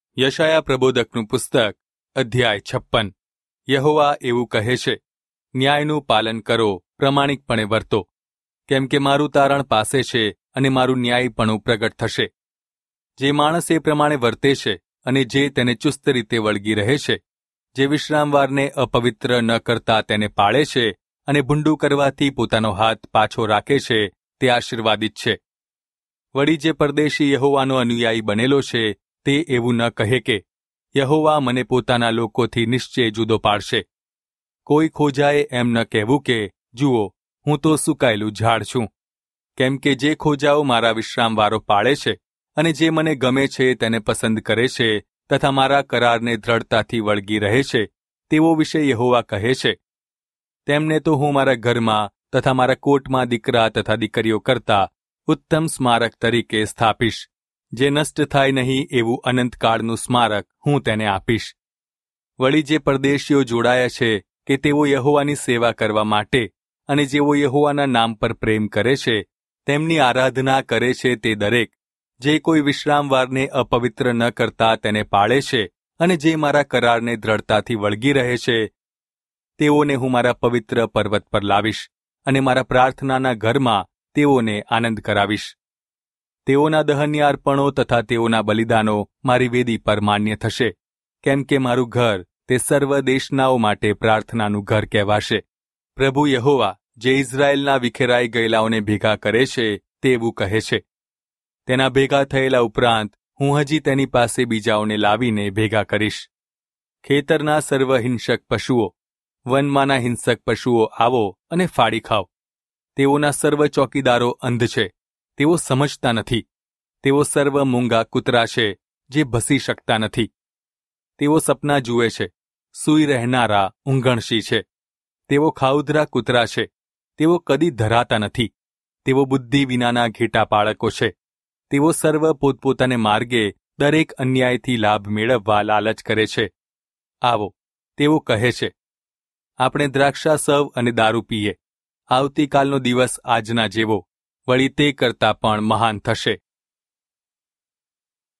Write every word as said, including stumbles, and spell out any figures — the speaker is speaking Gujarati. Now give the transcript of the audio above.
યશાયા પ્રબોધકનું પુસ્તક અધ્યાય છપ્પન. યહોવા એવું કહે છે, ન્યાયનું પાલન કરો, પ્રમાણિકપણે વર્તો, કેમ કે મારું તારણ પાસે છે અને મારું ન્યાયપણું પ્રગટ થશે. જે માણસ એ પ્રમાણે વર્તે છે અને જે તેને ચુસ્ત રીતે વળગી રહે છે, જે વિશ્રામવારને અપવિત્ર ન કરતા તેને પાળે છે અને ભૂંડું કરવાથી પોતાનો હાથ પાછો રાખે છે, તે આશીર્વાદિત છે. વળી જે પરદેશી યહોવાનો અનુયાયી બનેલો છે તે એવું ન કહે કે યહોવા મને પોતાના લોકોથી નિશ્ચય જુદો પાડશે. કોઈ ખોજાએ એમ ન કહેવું કે જુઓ, હું તો સુકાયેલું ઝાડ છું. કેમ કે જે ખોજાઓ મારા વિશ્રામવારો પાળે છે અને જે મને ગમે છે તેને પસંદ કરે છે તથા મારા કરારને દ્રઢતાથી વળગી રહે છે, તેવો વિશે યહોવા કહે છે, તેમને તો હું મારા ઘરમાં તથા મારા કોટમાં દીકરા તથા દીકરીઓ કરતા ઉત્તમ સ્મારક તરીકે સ્થાપીશ. જે નષ્ટ થાય નહીં એવું અનંતકાળનું સ્મારક હું તેને આપીશ. વળી જે પરદેશીઓ જોડાયા છે કે તેઓ યહોવાની સેવા કરવા માટે અને જેઓ યહોવાના નામ પર પ્રેમ કરે છે, તેમની આરાધના કરે છે, તે દરેક જે કોઈ વિશ્રામવારને અપવિત્ર ન કરતા તેને પાળે છે અને જે મારા કરારને દ્રઢતાથી વળગી રહે છે, તેઓને હું મારા પવિત્ર પર્વત પર લાવીશ અને મારા પ્રાર્થનાના ઘરમાં તેઓને આનંદ કરાવીશ. તેઓના દહનીય અર્પણો તથા તેઓના બલિદાનો મારી વેદી પર માન્ય થશે, કેમ કે મારું ઘર તે સર્વ દેશનાઓ માટે પ્રાર્થનાનું ઘર કહેવાશે. પ્રભુ યહોવા, જે ઇઝરાયેલના વિખેરાઈ ગયેલાઓને ભેગા કરે છે, તેવું કહે છે, તેના ભેગા થયેલા ઉપરાંત હું હજી તેની પાસે બીજાઓને લાવીને ભેગા કરીશ. ખેતરના સર્વ હિંસક પશુઓ, વનમાંના હિંસક પશુઓ, આવો અને ફાડી ખાઓ. તેઓના સર્વ ચોકીદારો અંધ છે, તેઓ સમજતા નથી. તેઓ સર્વ મૂંગા કૂતરા છે, જે ભસી શકતા નથી. તેઓ સપના જુએ છે, સૂઈ રહેનારા ઊંઘણશી છે. તેઓ ખાઉધરા કૂતરા છે, તેઓ કદી ધરાતા નથી. તેઓ બુદ્ધિ વિનાના ઘેટા બાળકો છે. તેઓ સર્વ પોતપોતાને માર્ગે દરેક અન્યાયથી લાભ મેળવવા લાલચ કરે છે. આવો, તેઓ કહે છે, આપણે દ્રાક્ષાસવ અને દારૂ પીએ. આવતીકાલનો દિવસ આજના જેવો, વળી તે કરતાં પણ મહાન થશે.